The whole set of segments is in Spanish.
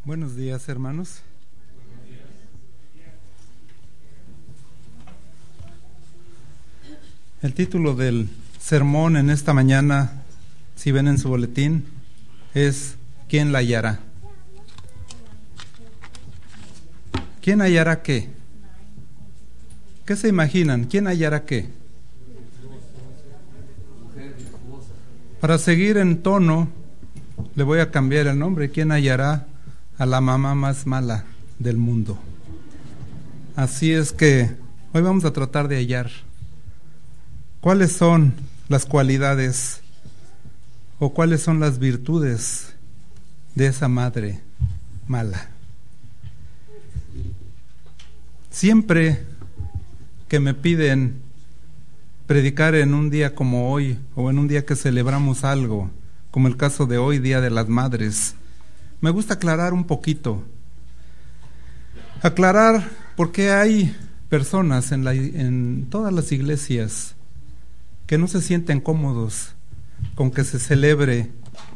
Buenos días, hermanos. El título del sermón en esta mañana, si ven en su boletín, es ¿quién la hallará? ¿Quién hallará qué? ¿Qué se imaginan? ¿Quién hallará qué? Para seguir en tono, le voy a cambiar el nombre. ¿Quién hallará a la mamá más mala del mundo? Así es que hoy vamos a tratar de hallar cuáles son las cualidades o cuáles son las virtudes de esa madre mala. Siempre que me piden predicar en un día como hoy o en un día que celebramos algo, como el caso de hoy, Día de las Madres, me gusta aclarar un poquito. Aclarar por qué hay personas en todas las iglesias que no se sienten cómodos con que se celebre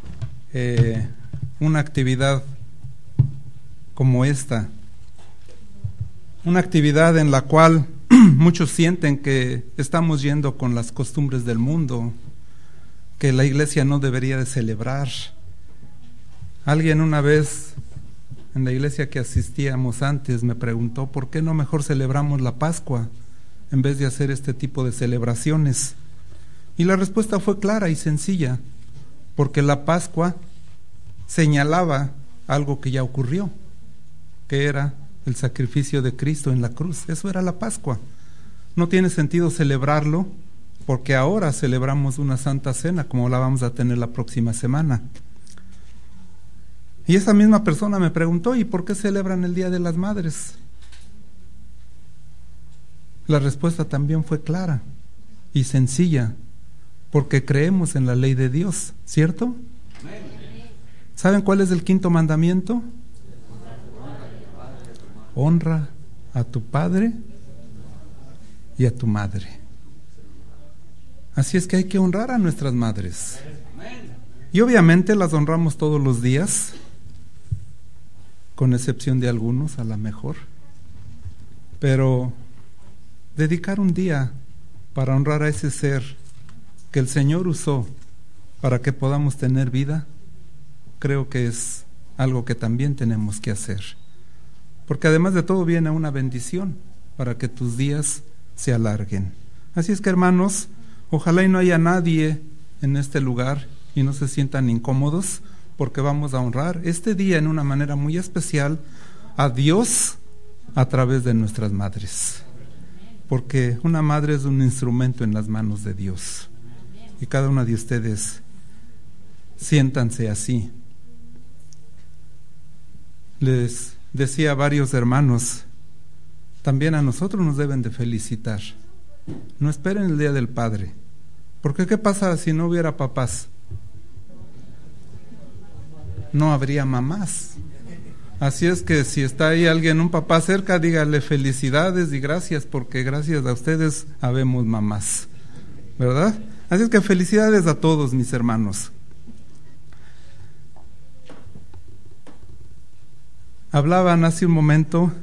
una actividad como esta. Una actividad en la cual muchos sienten que estamos yendo con las costumbres del mundo, que la iglesia no debería de celebrar. Alguien una vez en la iglesia que asistíamos antes me preguntó ¿por qué no mejor celebramos la Pascua en vez de hacer este tipo de celebraciones? Y la respuesta fue clara y sencilla, porque la Pascua señalaba algo que ya ocurrió, que era el sacrificio de Cristo en la cruz. Eso era la Pascua. No tiene sentido celebrarlo porque ahora celebramos una Santa Cena como la vamos a tener la próxima semana. Y esa misma persona me preguntó, ¿y por qué celebran el Día de las Madres? La respuesta también fue clara y sencilla, porque creemos en la ley de Dios, ¿cierto? ¿Saben cuál es el quinto mandamiento? Honra a tu padre y a tu madre. Así es que hay que honrar a nuestras madres. Y obviamente las honramos todos los días, con excepción de algunos a lo mejor. Pero dedicar un día para honrar a ese ser que el Señor usó para que podamos tener vida, creo que es algo que también tenemos que hacer. Porque además de todo viene una bendición para que tus días se alarguen. Así es que, hermanos, ojalá y no haya nadie en este lugar y no se sientan incómodos, porque vamos a honrar este día en una manera muy especial a Dios a través de nuestras madres. Porque una madre es un instrumento en las manos de Dios. Y cada una de ustedes, siéntanse así. Les decía a varios hermanos, también a nosotros nos deben de felicitar. No esperen el Día del Padre, porque ¿qué pasa si no hubiera papás? No habría mamás. Así es que si está ahí alguien, un papá cerca, dígale felicidades y gracias, porque gracias a ustedes habemos mamás, ¿verdad? Así es que felicidades a todos mis hermanos. Hablaban hace un momento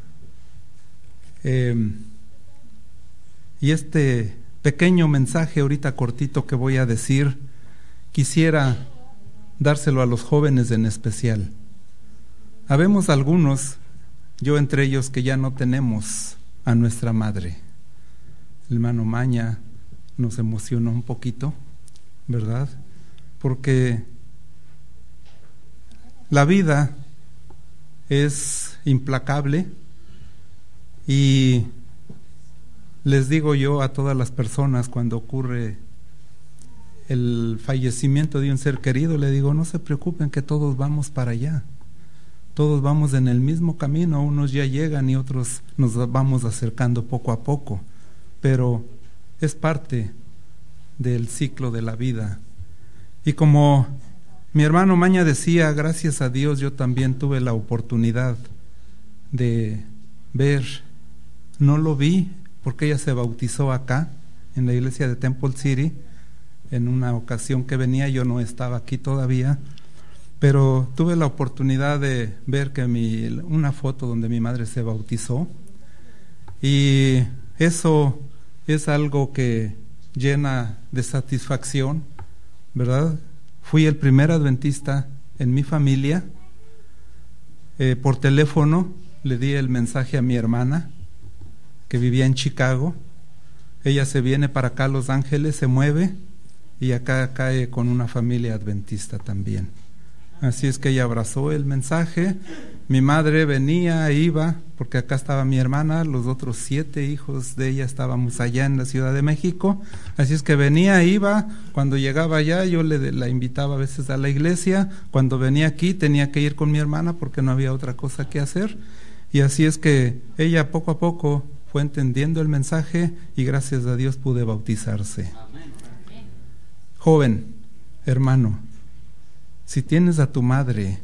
y este pequeño mensaje ahorita cortito que voy a decir, quisiera dárselo a los jóvenes en especial. Habemos algunos, yo entre ellos, que ya no tenemos a nuestra madre. El hermano Maña nos emocionó un poquito, ¿verdad? Porque la vida es implacable y les digo yo a todas las personas cuando ocurre el fallecimiento de un ser querido, le digo, no se preocupen que todos vamos para allá, todos vamos en el mismo camino, unos ya llegan y otros nos vamos acercando poco a poco, pero es parte del ciclo de la vida. Y como mi hermano Maña decía, gracias a Dios yo también tuve la oportunidad de ver, no lo vi porque ella se bautizó acá en la iglesia de Temple City en una ocasión que venía, yo no estaba aquí todavía, pero tuve la oportunidad de ver que una foto donde mi madre se bautizó, y eso es algo que llena de satisfacción, ¿verdad? Fui el primer adventista en mi familia. Por teléfono le di el mensaje a mi hermana, que vivía en Chicago. Ella se viene para acá a Los Ángeles, se mueve, y acá cae con una familia adventista también. Así es que ella abrazó el mensaje. Mi madre venía, iba, porque acá estaba mi hermana, los otros 7 hijos de ella estábamos allá en la Ciudad de México. Así es que venía, iba, cuando llegaba allá yo la invitaba a veces a la iglesia. Cuando venía aquí tenía que ir con mi hermana porque no había otra cosa que hacer. Y así es que ella poco a poco fue entendiendo el mensaje, y gracias a Dios pude bautizarse. Joven, hermano, si tienes a tu madre,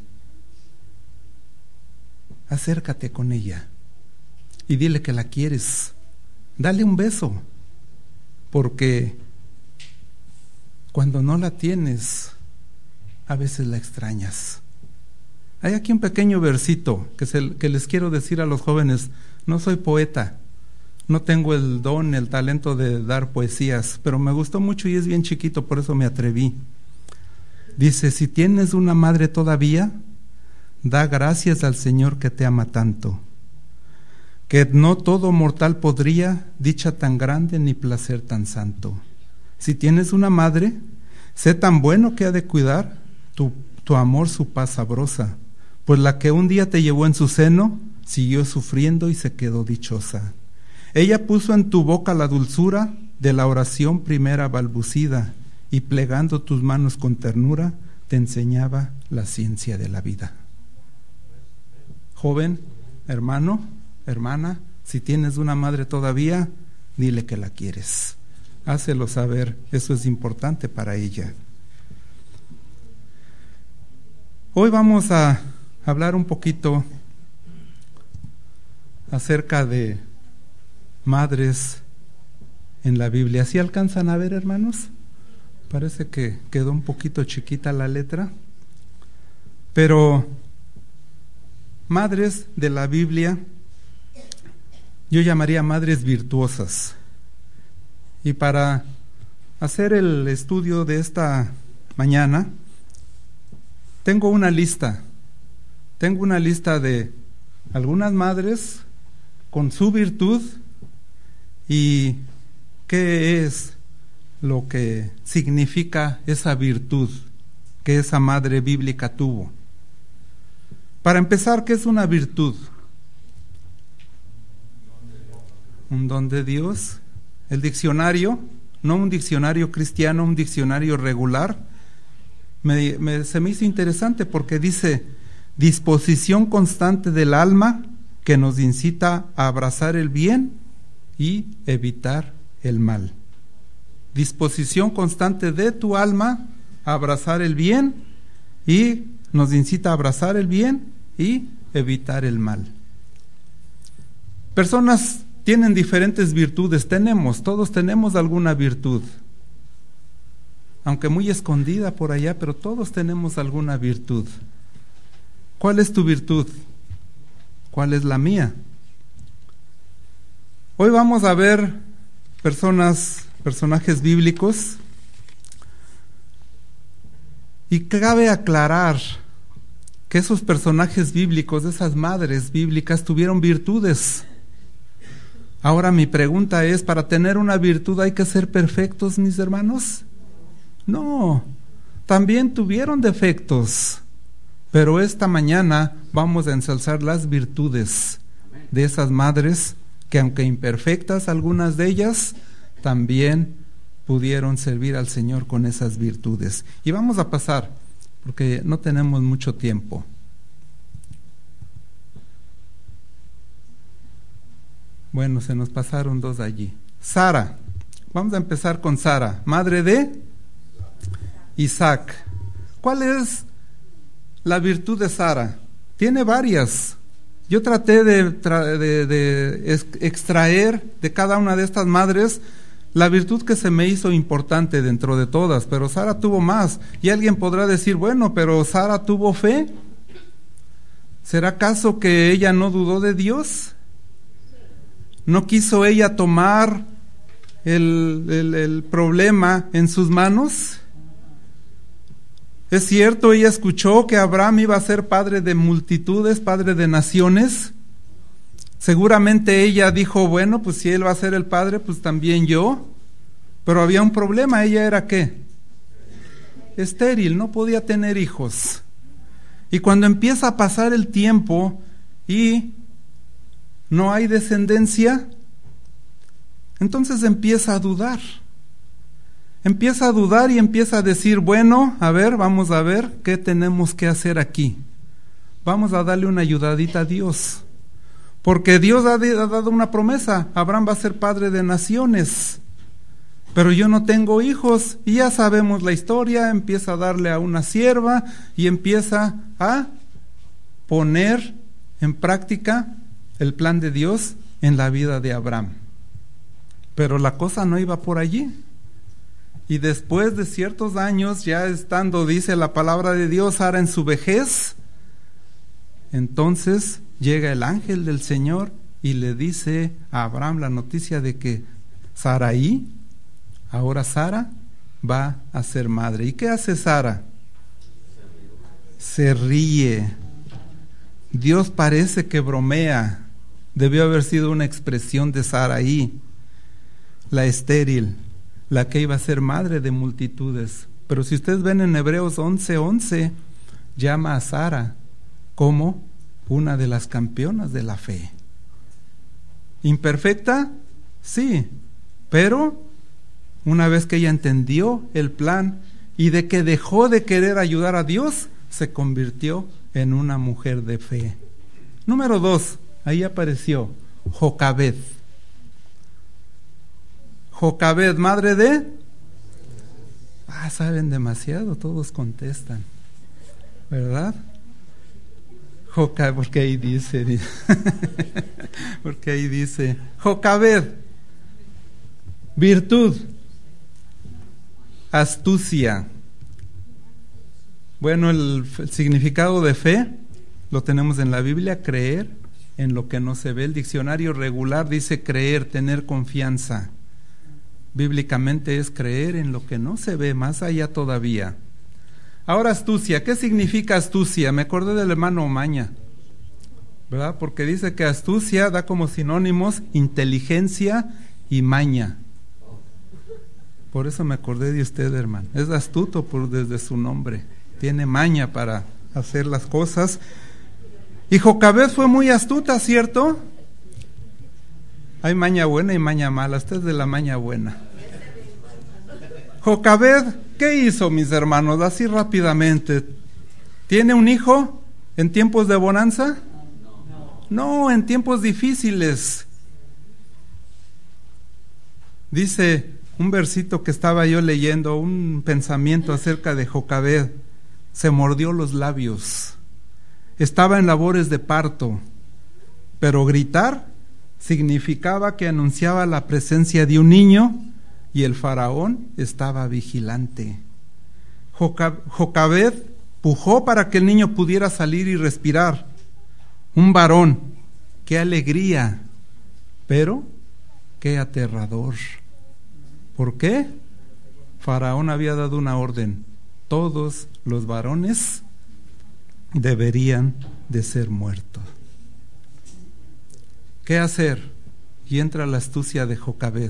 acércate con ella y dile que la quieres. Dale un beso, porque cuando no la tienes, a veces la extrañas. Hay aquí un pequeño versito que les quiero decir a los jóvenes. No soy poeta, no tengo el don, el talento de dar poesías, pero me gustó mucho y es bien chiquito, por eso me atreví. Dice: si tienes una madre todavía, da gracias al Señor que te ama tanto, que no todo mortal podría dicha tan grande ni placer tan santo. Si tienes una madre, sé tan bueno que ha de cuidar tu amor su paz sabrosa, pues la que un día te llevó en su seno, siguió sufriendo y se quedó dichosa. Ella puso en tu boca la dulzura de la oración primera balbucida, y plegando tus manos con ternura, te enseñaba la ciencia de la vida. Joven, hermano, hermana, si tienes una madre todavía, dile que la quieres. Hácelo saber, eso es importante para ella. Hoy vamos a hablar un poquito acerca de madres en la Biblia. ¿Sí alcanzan a ver, hermanos? Parece que quedó un poquito chiquita la letra, pero madres de la Biblia yo llamaría madres virtuosas. Y para hacer el estudio de esta mañana, tengo una lista de algunas madres con su virtud y qué es lo que significa esa virtud que esa madre bíblica tuvo. Para empezar, ¿qué es una virtud? Un don de Dios. El diccionario, no un diccionario cristiano, un diccionario regular, se me hizo interesante porque dice: disposición constante del alma que nos incita a abrazar el bien y evitar el mal. Disposición constante de tu alma a abrazar el bien, y nos incita a abrazar el bien y evitar el mal. Personas tienen diferentes virtudes, todos tenemos alguna virtud, aunque muy escondida por allá, pero todos tenemos alguna virtud. ¿Cuál es tu virtud? ¿Cuál es la mía? Hoy vamos a ver personajes bíblicos, y cabe aclarar que esos personajes bíblicos, esas madres bíblicas, tuvieron virtudes. Ahora mi pregunta es: ¿para tener una virtud hay que ser perfectos, mis hermanos? No, también tuvieron defectos, pero esta mañana vamos a ensalzar las virtudes de esas madres que, aunque imperfectas algunas de ellas, también pudieron servir al Señor con esas virtudes. Y vamos a pasar, porque no tenemos mucho tiempo. Bueno, se nos pasaron 2 allí. Sara, vamos a empezar con Sara, madre de Isaac. ¿Cuál es la virtud de Sara? Tiene varias. Yo traté de extraer de cada una de estas madres la virtud que se me hizo importante dentro de todas, pero Sara tuvo más. Y alguien podrá decir, bueno, pero Sara tuvo fe. ¿Será acaso que ella no dudó de Dios? ¿No quiso ella tomar el problema en sus manos? Es cierto, ella escuchó que Abraham iba a ser padre de multitudes, padre de naciones. Seguramente ella dijo, bueno, pues si él va a ser el padre, pues también yo. Pero había un problema, ella era ¿qué? Estéril, no podía tener hijos. Y cuando empieza a pasar el tiempo y no hay descendencia, entonces empieza a dudar. Empieza a dudar y empieza a decir, bueno, a ver, vamos a ver qué tenemos que hacer aquí. Vamos a darle una ayudadita a Dios. Porque Dios ha dado una promesa, Abraham va a ser padre de naciones. Pero yo no tengo hijos, y ya sabemos la historia, empieza a darle a una sierva y empieza a poner en práctica el plan de Dios en la vida de Abraham. Pero la cosa no iba por allí. Y después de ciertos años, ya estando, dice la palabra de Dios, Sara en su vejez, entonces llega el ángel del Señor y le dice a Abraham la noticia de que Saraí, ahora Sara, va a ser madre. ¿Y qué hace Sara? Se ríe. Dios parece que bromea. Debió haber sido una expresión de Saraí, la estéril, la que iba a ser madre de multitudes. Pero si ustedes ven en Hebreos 11:11, llama a Sara como una de las campeonas de la fe. ¿Imperfecta? Sí, pero una vez que ella entendió el plan y de que dejó de querer ayudar a Dios, se convirtió en una mujer de fe. Número 2, ahí apareció Jocabed. Jocabed, madre de... saben demasiado, todos contestan, ¿verdad? Porque ahí dice, porque ahí dice, Jocabed, virtud, astucia. Bueno, el significado de fe lo tenemos en la Biblia, creer en lo que no se ve. El diccionario regular dice creer, tener confianza. Bíblicamente es creer en lo que no se ve, más allá todavía. Ahora astucia, ¿qué significa astucia? Me acordé del hermano Omaña, ¿verdad? Porque dice que astucia da como sinónimos inteligencia y maña. Por eso me acordé de usted, hermano. Es astuto desde su nombre. Tiene maña para hacer las cosas. Y Jocabed fue muy astuta, ¿cierto? Hay maña buena y maña mala. Usted es de la maña buena. Jocabed, ¿qué hizo, mis hermanos? Así rápidamente. ¿Tiene un hijo en tiempos de bonanza? No, en tiempos difíciles. Dice un versito que estaba yo leyendo, un pensamiento acerca de Jocabed. Se mordió los labios. Estaba en labores de parto, pero gritar significaba que anunciaba la presencia de un niño y el faraón estaba vigilante. Jocabed pujó para que el niño pudiera salir y respirar. Un varón, qué alegría, pero qué aterrador. ¿Por qué? Faraón había dado una orden: todos los varones deberían de ser muertos. ¿Qué hacer? Y entra la astucia de Jocabed.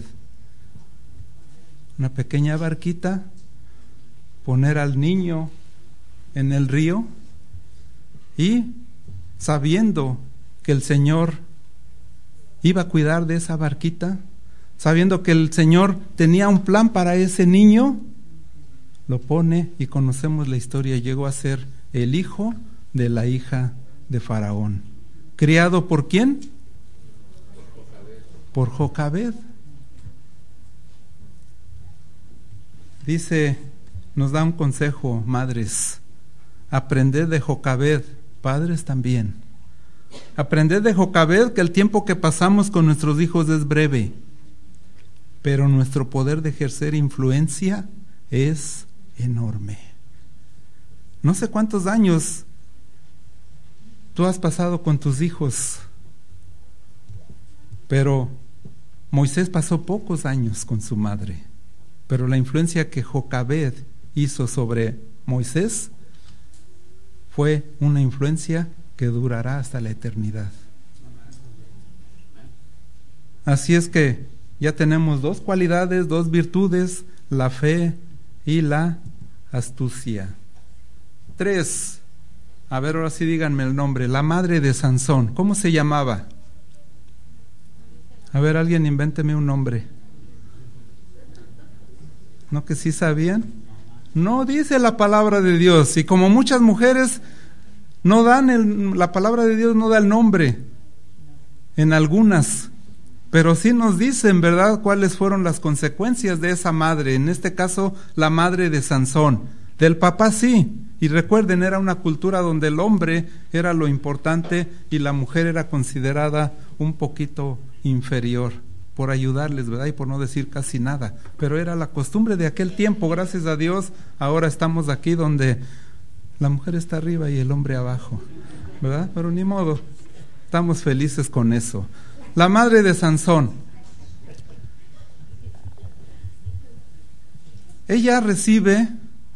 Una pequeña barquita, poner al niño en el río y, sabiendo que el Señor iba a cuidar de esa barquita, sabiendo que el Señor tenía un plan para ese niño, lo pone y conocemos la historia. Llegó a ser el hijo de la hija de Faraón. ¿Criado por quién? Por Jocabed. Dice, nos da un consejo, madres: aprended de Jocabed, padres también. Aprended de Jocabed que el tiempo que pasamos con nuestros hijos es breve. pero nuestro poder de ejercer influencia es enorme. No sé cuántos años tú has pasado con tus hijos, pero Moisés pasó pocos años con su madre, pero la influencia que Jocabed hizo sobre Moisés fue una influencia que durará hasta la eternidad. Así es que ya tenemos dos cualidades, dos virtudes, la fe y la astucia. 3, a ver, ahora sí díganme el nombre, la madre de Sansón, ¿cómo se llamaba? A ver, alguien invénteme un nombre. ¿No que sí sabían? No dice la palabra de Dios, y como muchas mujeres no dan la palabra de Dios no da el nombre en algunas, pero sí nos dicen, ¿verdad?, cuáles fueron las consecuencias de esa madre, en este caso la madre de Sansón. Del papá sí, y recuerden, era una cultura donde el hombre era lo importante y la mujer era considerada un poquito inferior, por ayudarles, ¿verdad?, y por no decir casi nada, pero era la costumbre de aquel tiempo. Gracias a Dios, ahora estamos aquí donde la mujer está arriba y el hombre abajo, ¿verdad? Pero ni modo, estamos felices con eso. La madre de Sansón, ella recibe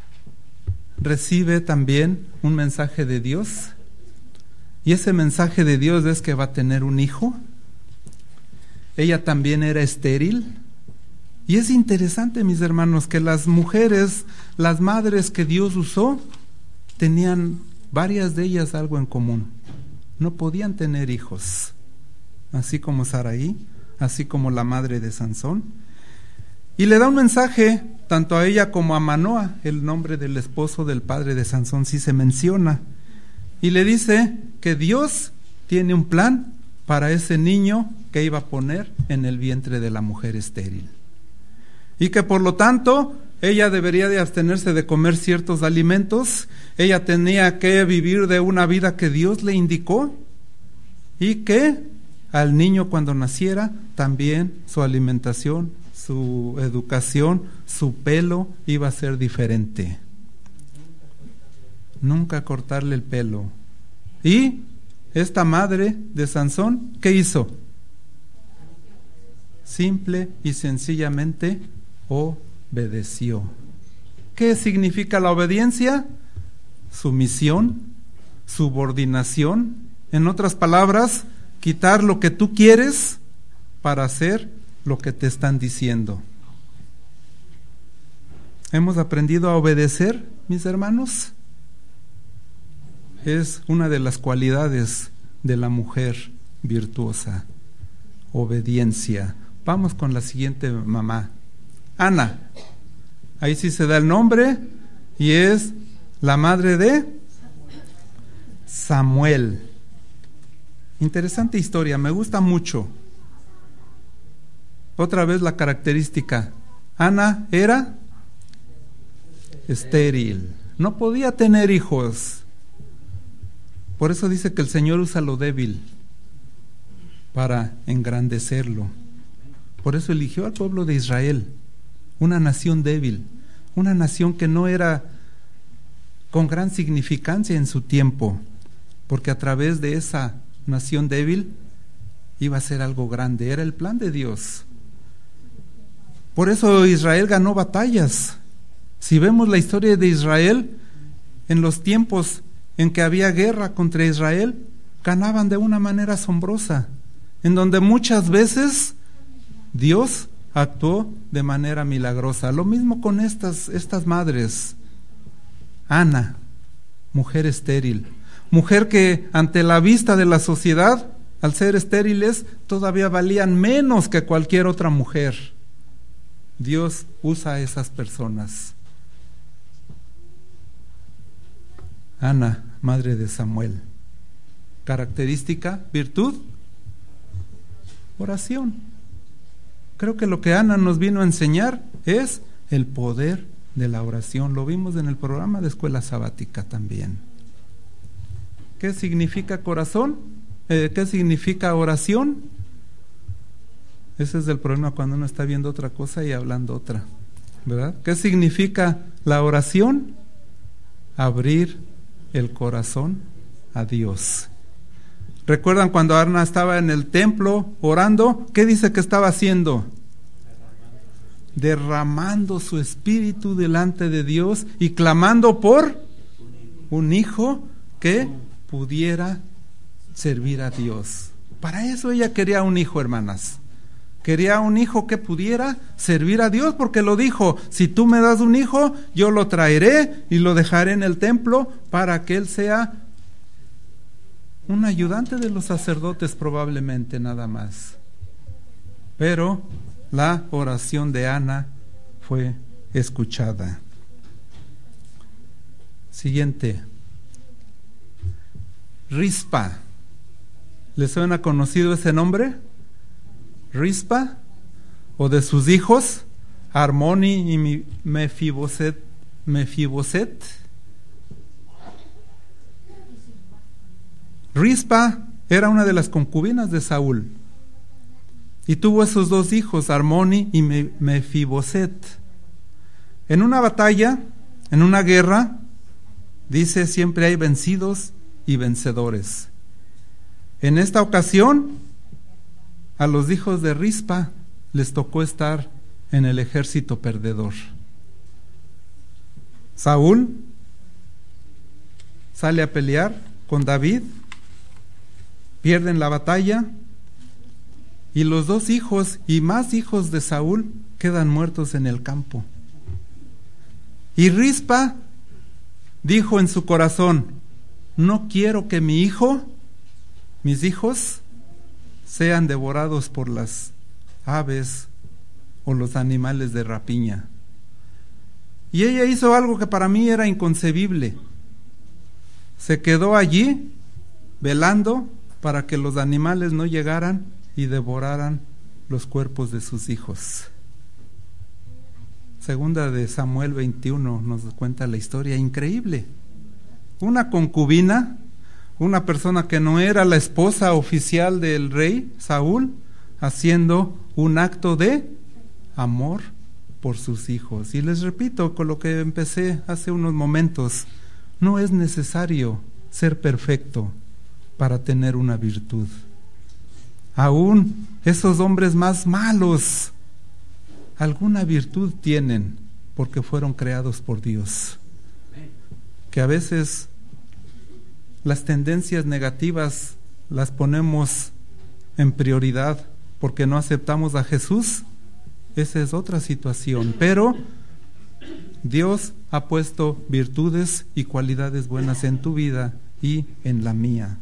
también un mensaje de Dios, y ese mensaje de Dios es que va a tener un hijo. Ella también era estéril, y es interesante, mis hermanos, que las mujeres, las madres que Dios usó, tenían varias de ellas algo en común: no podían tener hijos, así como Saraí, así como la madre de Sansón. Y le da un mensaje tanto a ella como a Manoa, el nombre del esposo del padre de Sansón sí se menciona, y le dice que Dios tiene un plan para ese niño que iba a poner en el vientre de la mujer estéril, y que por lo tanto ella debería de abstenerse de comer ciertos alimentos, ella tenía que vivir de una vida que Dios le indicó, y que al niño cuando naciera también su alimentación, su educación, su pelo iba a ser diferente. Nunca cortarle el pelo. Y esta madre de Sansón, ¿qué hizo? Simple y sencillamente obedeció. ¿Qué significa la obediencia? Sumisión, subordinación. En otras palabras, quitar lo que tú quieres para hacer lo que te están diciendo. ¿Hemos aprendido a obedecer, mis hermanos? Es una de las cualidades de la mujer virtuosa, obediencia. Vamos con la siguiente mamá, Ana. Ahí sí se da el nombre, y es la madre de Samuel. Interesante historia, me gusta mucho. Otra vez la característica: Ana era estéril, no podía tener hijos. Por eso dice que el Señor usa lo débil para engrandecerlo. Por eso eligió al pueblo de Israel, una nación débil, una nación que no era con gran significancia en su tiempo, porque a través de esa nación débil iba a ser algo grande, era el plan de Dios. Por eso Israel ganó batallas. Si vemos la historia de Israel, en los tiempos en que había guerra contra Israel, ganaban de una manera asombrosa, en donde muchas veces Dios actuó de manera milagrosa. Lo mismo con estas madres. Ana, mujer estéril, mujer que ante la vista de la sociedad, al ser estériles, todavía valían menos que cualquier otra mujer. Dios usa a esas personas. Ana, madre de Samuel. Característica, virtud, oración. Creo que lo que Ana nos vino a enseñar es el poder de la oración. Lo vimos en el programa de escuela sabática también. ¿Qué significa corazón? ¿Qué significa oración? Ese es el problema cuando uno está viendo otra cosa y hablando otra, ¿verdad? ¿Qué significa la oración? Abrir el corazón a Dios. ¿Recuerdan cuando Ana estaba en el templo orando? ¿Qué dice que estaba haciendo? Derramando su espíritu delante de Dios y clamando por un hijo que pudiera servir a Dios. Para eso ella quería un hijo, hermanas. Quería un hijo que pudiera servir a Dios, porque lo dijo: si tú me das un hijo, yo lo traeré y lo dejaré en el templo para que él sea un ayudante de los sacerdotes, probablemente, nada más. Pero la oración de Ana fue escuchada. Siguiente. Rispa. ¿Les suena conocido ese nombre? Rispa, o de sus hijos, Armoni y Mefiboset. Rispa era una de las concubinas de Saúl y tuvo esos dos hijos, Armoni y Mefiboset. En una batalla, en una guerra, dice, siempre hay vencidos y vencedores. En esta ocasión, a los hijos de Rispa les tocó estar en el ejército perdedor. Saúl sale a pelear con David, pierden la batalla y los dos hijos y más hijos de Saúl quedan muertos en el campo. Y Rispa dijo en su corazón: no quiero que mis hijos sean devorados por las aves o los animales de rapiña. Y ella hizo algo que para mí era inconcebible. Se quedó allí velando para que los animales no llegaran y devoraran los cuerpos de sus hijos. Segunda de Samuel 21 nos cuenta la historia increíble. Una concubina, una persona que no era la esposa oficial del rey Saúl, haciendo un acto de amor por sus hijos. Y les repito con lo que empecé hace unos momentos: no es necesario ser perfecto para tener una virtud. Aún esos hombres más malos, alguna virtud tienen, porque fueron creados por Dios. Que a veces las tendencias negativas las ponemos en prioridad porque no aceptamos a Jesús, esa es otra situación. Pero Dios ha puesto virtudes y cualidades buenas en tu vida y en la mía.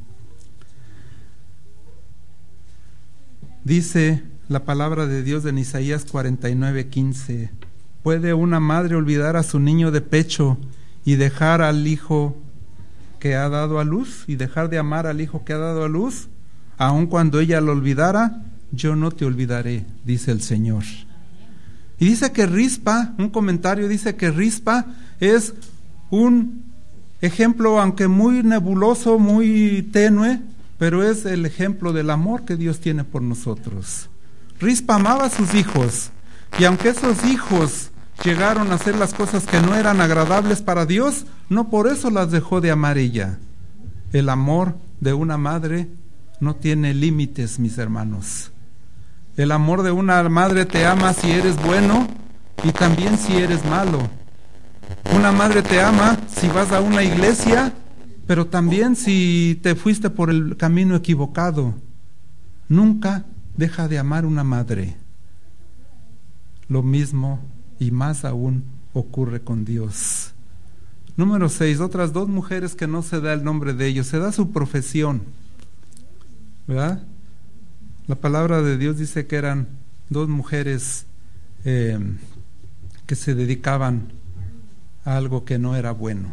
Dice la palabra de Dios en Isaías 49:15: ¿puede una madre olvidar a su niño de pecho y dejar al hijo que ha dado a luz, y dejar de amar al hijo que ha dado a luz? Aun cuando ella lo olvidara, yo no te olvidaré, dice el Señor. Y dice que Rispa, un comentario dice que Rispa es un ejemplo, aunque muy nebuloso, muy tenue, pero es el ejemplo del amor que Dios tiene por nosotros. Rispa amaba a sus hijos, y aunque esos hijos llegaron a hacer las cosas que no eran agradables para Dios, no por eso las dejó de amar ella. El amor de una madre no tiene límites, mis hermanos. El amor de una madre te ama si eres bueno y también si eres malo. Una madre te ama si vas a una iglesia, pero también si te fuiste por el camino equivocado. Nunca deja de amar una madre. Lo mismo y más aún ocurre con Dios. Número 6, otras dos mujeres que no se da el nombre de ellos, se da su profesión, ¿verdad? La palabra de Dios dice que eran dos mujeres que se dedicaban a algo que no era bueno.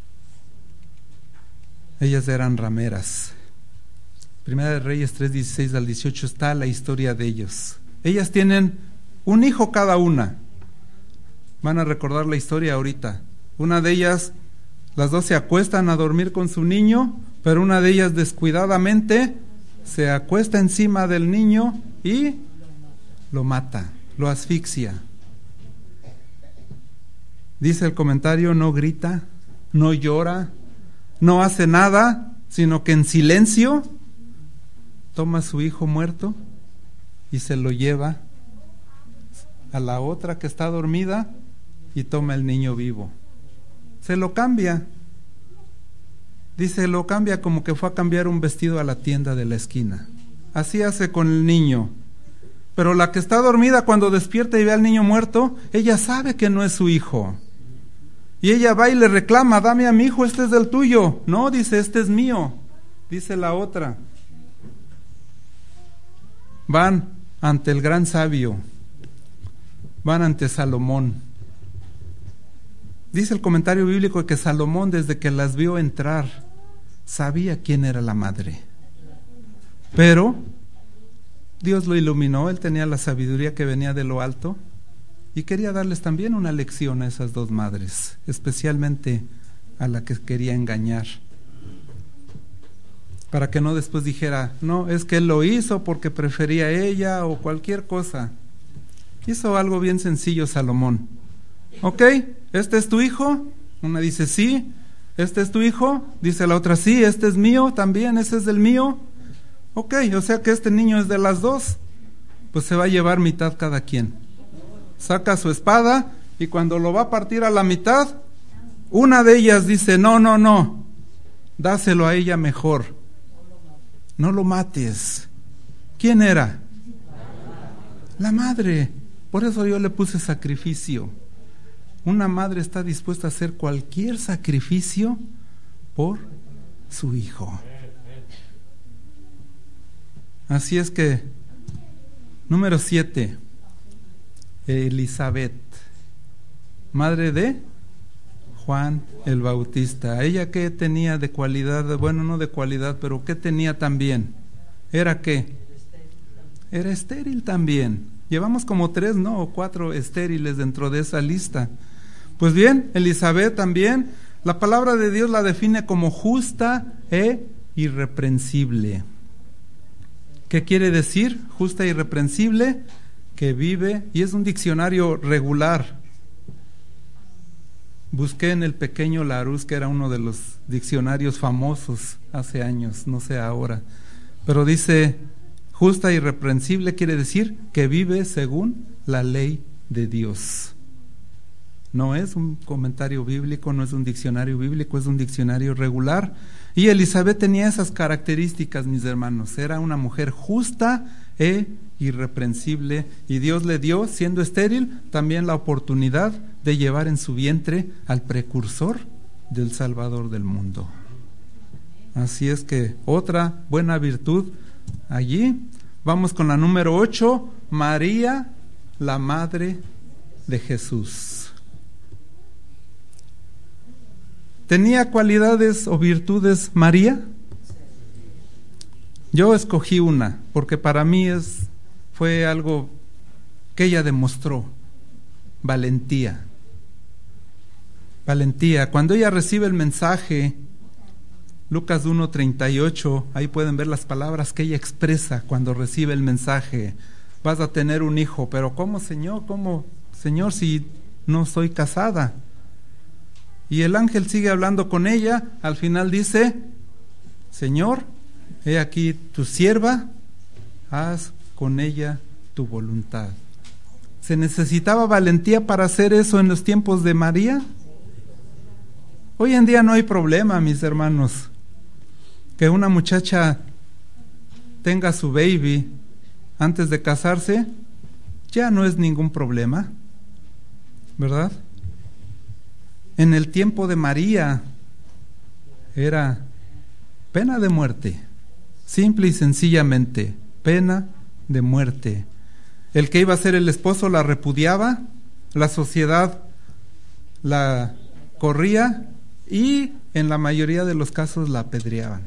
Ellas eran rameras. Primera de Reyes 3:16 al 18 está la historia de ellos. Ellas tienen un hijo cada una. Van a recordar la historia ahorita. Una de ellas, las dos se acuestan a dormir con su niño, pero una de ellas descuidadamente se acuesta encima del niño y lo mata, lo asfixia. Dice el comentario, no grita, no llora, no hace nada, sino que en silencio toma a su hijo muerto y se lo lleva a la otra que está dormida y toma el niño vivo. Se lo cambia. Dice, lo cambia como que fue a cambiar un vestido a la tienda de la esquina. Así hace con el niño. Pero la que está dormida, cuando despierta y ve al niño muerto, ella sabe que no es su hijo. Y ella va y le reclama, dame a mi hijo, este es del tuyo. No, dice, este es mío. Dice la otra. Van ante el gran sabio. Van ante Salomón. Dice el comentario bíblico que Salomón, desde que las vio entrar, sabía quién era la madre. Pero Dios lo iluminó, él tenía la sabiduría que venía de lo alto y quería darles también una lección a esas dos madres, especialmente a la que quería engañar, para que no después dijera, no, es que él lo hizo porque prefería a ella o cualquier cosa. Hizo algo bien sencillo Salomón. Ok, ¿este es tu hijo? Una dice sí. ¿Este es tu hijo? Dice la otra, sí, este es mío también, ese es del mío. Ok, o sea que este niño es de las dos. Pues se va a llevar mitad cada quien. Saca su espada y cuando lo va a partir a la mitad, una de ellas dice, no, dáselo a ella mejor. No lo mates. ¿Quién era? La madre. Por eso yo le puse sacrificio. Una madre está dispuesta a hacer cualquier sacrificio por su hijo. Así es que, número 7, Elizabeth, madre de Juan el Bautista. ¿Ella qué tenía de cualidad? Bueno, no de cualidad, pero ¿qué tenía también? ¿Era qué? Era estéril también. Llevamos como 3, ¿no? O 4 estériles dentro de esa lista. Pues bien, Elizabeth también, la palabra de Dios la define como justa e irreprensible. ¿Qué quiere decir? Justa e irreprensible, que vive, y es un diccionario regular. Busqué en el Pequeño Larousse, que era uno de los diccionarios famosos hace años, no sé ahora, pero dice, justa e irreprensible quiere decir que vive según la ley de Dios. No es un comentario bíblico, no es un diccionario bíblico, es un diccionario regular. Y Elizabeth tenía esas características, mis hermanos. Era una mujer justa e irreprensible. Y Dios le dio, siendo estéril, también la oportunidad de llevar en su vientre al precursor del Salvador del mundo. Así es que otra buena virtud allí. Vamos con la número 8, María, la madre de Jesús. ¿Tenía cualidades o virtudes María? Yo escogí una, porque para mí fue algo que ella demostró, valentía. Valentía. Cuando ella recibe el mensaje, Lucas 1:38, ahí pueden ver las palabras que ella expresa cuando recibe el mensaje. Vas a tener un hijo, pero ¿cómo, Señor? ¿Cómo, Señor, si no soy casada? Y el ángel sigue hablando con ella, al final dice, Señor, he aquí tu sierva, haz con ella tu voluntad. ¿Se necesitaba valentía para hacer eso en los tiempos de María? Hoy en día no hay problema, mis hermanos, que una muchacha tenga su baby antes de casarse, ya no es ningún problema, ¿verdad? En el tiempo de María era pena de muerte, simple y sencillamente, pena de muerte. El que iba a ser el esposo la repudiaba, la sociedad la corría y en la mayoría de los casos la apedreaban.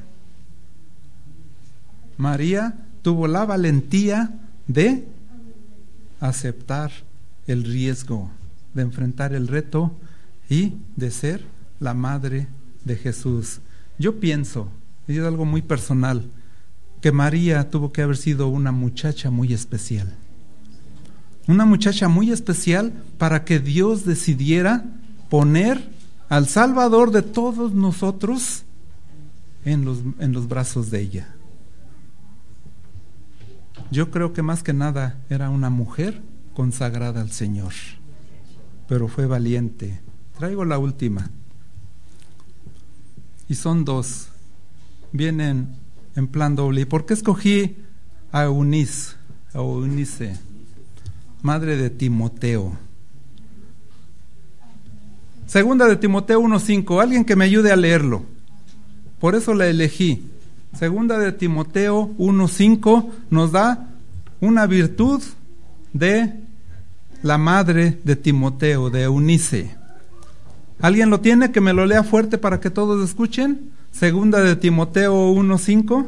María tuvo la valentía de aceptar el riesgo, de enfrentar el reto y de ser la madre de Jesús. Yo pienso, y es algo muy personal, que María tuvo que haber sido una muchacha muy especial. una muchacha muy especial para que Dios decidiera poner al Salvador de todos nosotros en los brazos de ella. Yo creo que más que nada era una mujer consagrada al Señor, pero fue valiente. Traigo la última. Y son dos. Vienen en plan doble. ¿Y por qué escogí a Eunice, madre de Timoteo? Segunda de Timoteo 1:5. Alguien que me ayude a leerlo. Por eso la elegí. Segunda de Timoteo 1:5 nos da una virtud de la madre de Timoteo, de Eunice. ¿Alguien lo tiene? Que me lo lea fuerte para que todos escuchen. Segunda de Timoteo 1:5.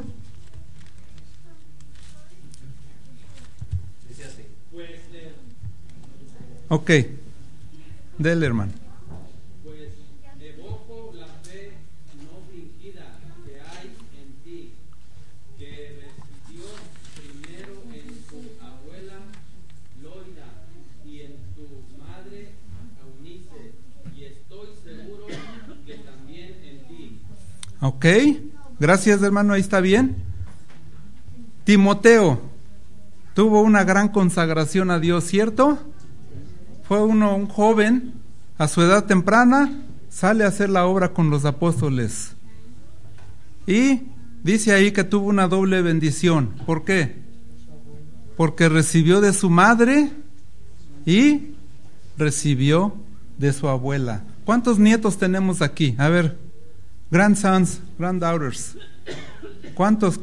Ok, dele, hermano. Pues evoco la fe no fingida que hay en ti, que residió primero en tu abuela Loida y en tu madre Eunice, y estoy seguro que también en ti. Ok, gracias, hermano, ahí está bien. Timoteo tuvo una gran consagración a Dios, ¿cierto? Fue un joven, a su edad temprana, sale a hacer la obra con los apóstoles. Y dice ahí que tuvo una doble bendición. ¿Por qué? Porque recibió de su madre y recibió de su abuela. ¿Cuántos nietos tenemos aquí? A ver, grandsons, granddaughters. ¿Cuántos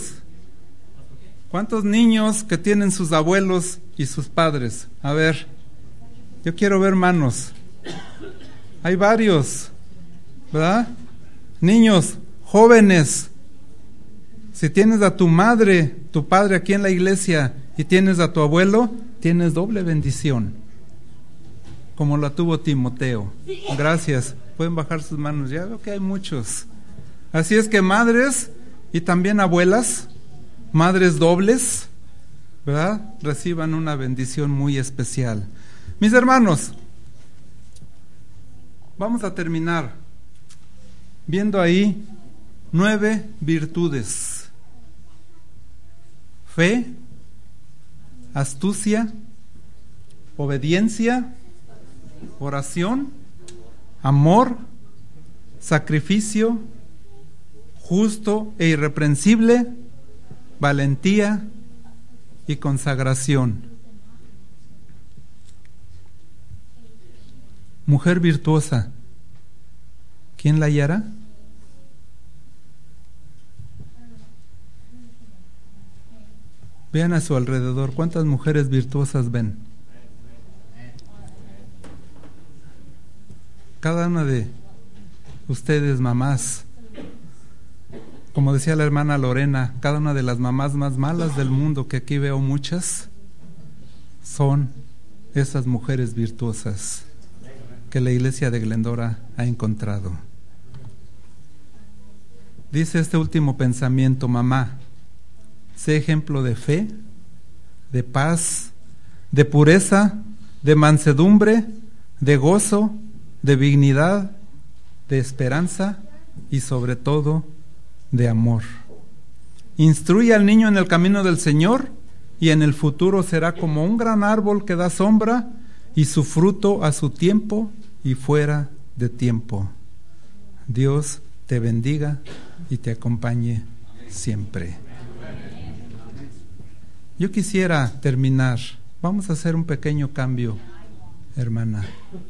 niños que tienen sus abuelos y sus padres? A ver. Yo quiero ver manos. Hay varios, ¿verdad? Niños, jóvenes. Si tienes a tu madre, tu padre aquí en la iglesia y tienes a tu abuelo, tienes doble bendición, como la tuvo Timoteo. Gracias. Pueden bajar sus manos. Ya veo que hay muchos. Así es que madres y también abuelas, madres dobles, ¿verdad? Reciban una bendición muy especial. Mis hermanos, vamos a terminar viendo ahí 9 virtudes: fe, astucia, obediencia, oración, amor, sacrificio, justo e irreprensible, valentía y consagración. Mujer virtuosa, ¿quién la hallará? Vean a su alrededor, ¿cuántas mujeres virtuosas ven? Cada una de ustedes, mamás, como decía la hermana Lorena, cada una de las mamás más malas del mundo, que aquí veo muchas, son esas mujeres virtuosas que la iglesia de Glendora ha encontrado. Dice este último pensamiento: mamá, sé ejemplo de fe, de paz, de pureza, de mansedumbre, de gozo, de dignidad, de esperanza y sobre todo de amor. Instruye al niño en el camino del Señor y en el futuro será como un gran árbol que da sombra y su fruto a su tiempo y fuera de tiempo. Dios te bendiga y te acompañe siempre. Yo quisiera terminar. Vamos a hacer un pequeño cambio, hermana.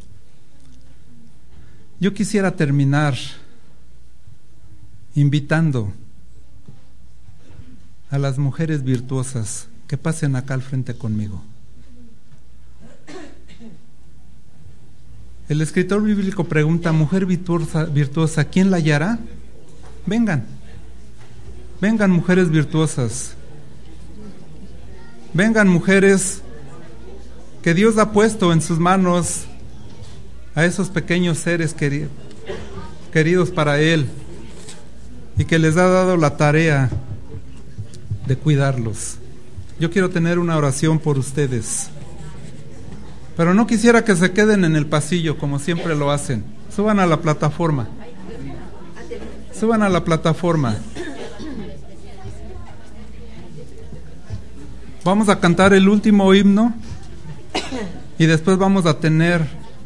Yo quisiera terminar invitando a las mujeres virtuosas que pasen acá al frente conmigo. El escritor bíblico pregunta: mujer virtuosa, ¿quién la hallará? Vengan mujeres virtuosas, vengan mujeres que Dios ha puesto en sus manos a esos pequeños seres queridos para Él y que les ha dado la tarea de cuidarlos. Yo quiero tener una oración por ustedes. Pero no quisiera que se queden en el pasillo como siempre lo hacen. Suban a la plataforma. Suban a la plataforma. Vamos a cantar el último himno y después vamos a tener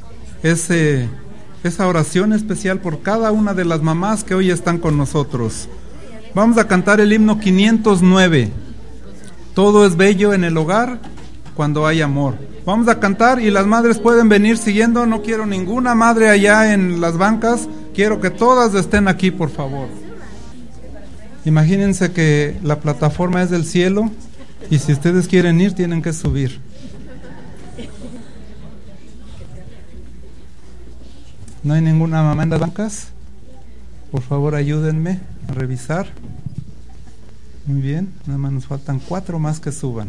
esa oración especial por cada una de las mamás que hoy están con nosotros. Vamos a cantar el himno 509. Todo es bello en el hogar cuando hay amor. Vamos a cantar y las madres pueden venir siguiendo. No quiero ninguna madre allá en las bancas. Quiero que todas estén aquí, por favor. Imagínense que la plataforma es del cielo y si ustedes quieren ir, tienen que subir. ¿No hay ninguna mamá en las bancas? Por favor, ayúdenme a revisar. Muy bien, nada más nos faltan 4 más que suban.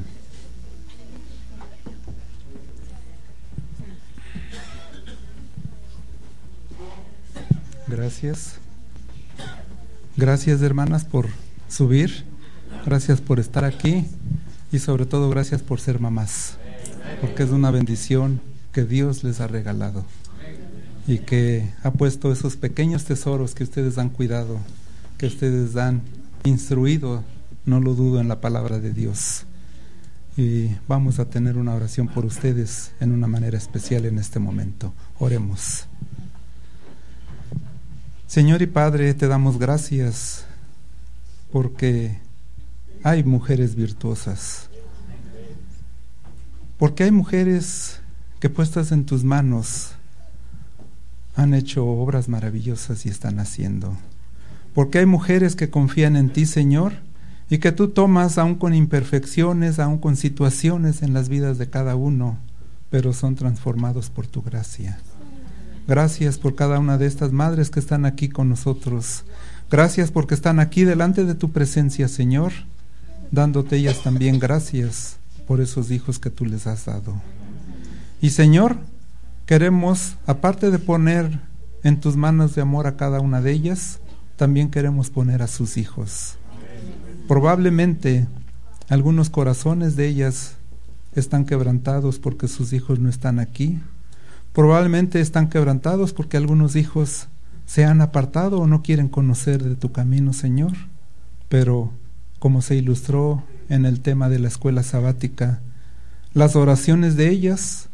Gracias. Gracias, hermanas, por subir. Gracias por estar aquí. Y sobre todo, gracias por ser mamás. Porque es una bendición que Dios les ha regalado. Y que ha puesto esos pequeños tesoros que ustedes han cuidado, que ustedes han instruido, no lo dudo, en la palabra de Dios. Y vamos a tener una oración por ustedes en una manera especial en este momento. Oremos. Señor y Padre, te damos gracias porque hay mujeres virtuosas, porque hay mujeres que puestas en tus manos han hecho obras maravillosas y están haciendo, porque hay mujeres que confían en ti, Señor, y que tú tomas aún con imperfecciones, aún con situaciones en las vidas de cada uno, pero son transformados por tu gracia. Gracias por cada una de estas madres que están aquí con nosotros. Gracias porque están aquí delante de tu presencia, Señor, dándote ellas también gracias por esos hijos que tú les has dado. Y Señor, queremos, aparte de poner en tus manos de amor a cada una de ellas, también queremos poner a sus hijos. Probablemente algunos corazones de ellas están quebrantados porque sus hijos no están aquí. Probablemente están quebrantados porque algunos hijos se han apartado o no quieren conocer de tu camino, Señor. Pero, como se ilustró en el tema de la escuela sabática, las oraciones de ellas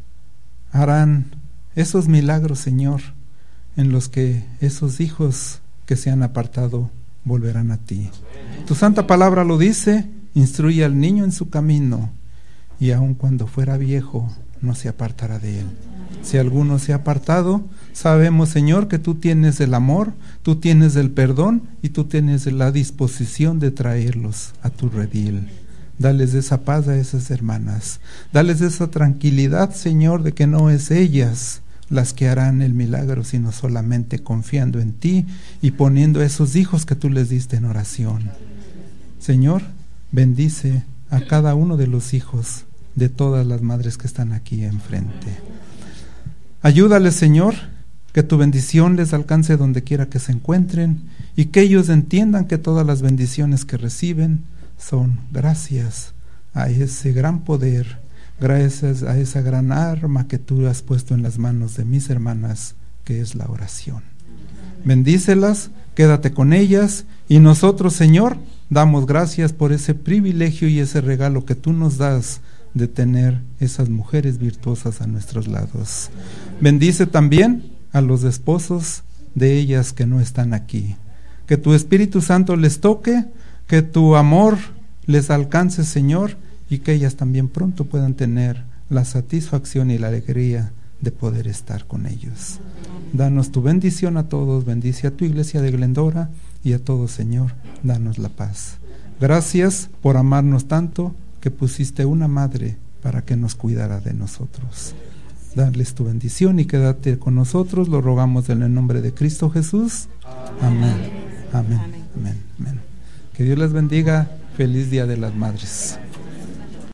harán esos milagros, Señor, en los que esos hijos que se han apartado volverán a ti. Tu santa palabra lo dice: instruye al niño en su camino, y aun cuando fuera viejo no se apartará de él. Si alguno se ha apartado, sabemos, Señor, que tú tienes el amor, tú tienes el perdón y tú tienes la disposición de traerlos a tu redil. Dales esa paz a esas hermanas, dales esa tranquilidad, Señor, de que no es ellas las que harán el milagro, sino solamente confiando en ti y poniendo a esos hijos que tú les diste en oración. Señor, bendice a cada uno de los hijos de todas las madres que están aquí enfrente. Ayúdales, Señor, que tu bendición les alcance donde quiera que se encuentren y que ellos entiendan que todas las bendiciones que reciben son gracias a ese gran poder, gracias a esa gran arma que tú has puesto en las manos de mis hermanas, que es la oración. Bendícelas, quédate con ellas, y nosotros, Señor, damos gracias por ese privilegio y ese regalo que tú nos das de tener esas mujeres virtuosas a nuestros lados. Bendice también a los esposos de ellas que no están aquí. Que tu Espíritu Santo les toque, que tu amor les alcance, Señor, y que ellas también pronto puedan tener la satisfacción y la alegría de poder estar con ellos. Danos tu bendición a todos, bendice a tu iglesia de Glendora y a todos, Señor, danos la paz. Gracias por amarnos tanto que pusiste una madre para que nos cuidara de nosotros. Darles tu bendición y quédate con nosotros, lo rogamos en el nombre de Cristo Jesús. Amén. Amén. Amén. Amén. Que Dios les bendiga. Feliz Día de las Madres.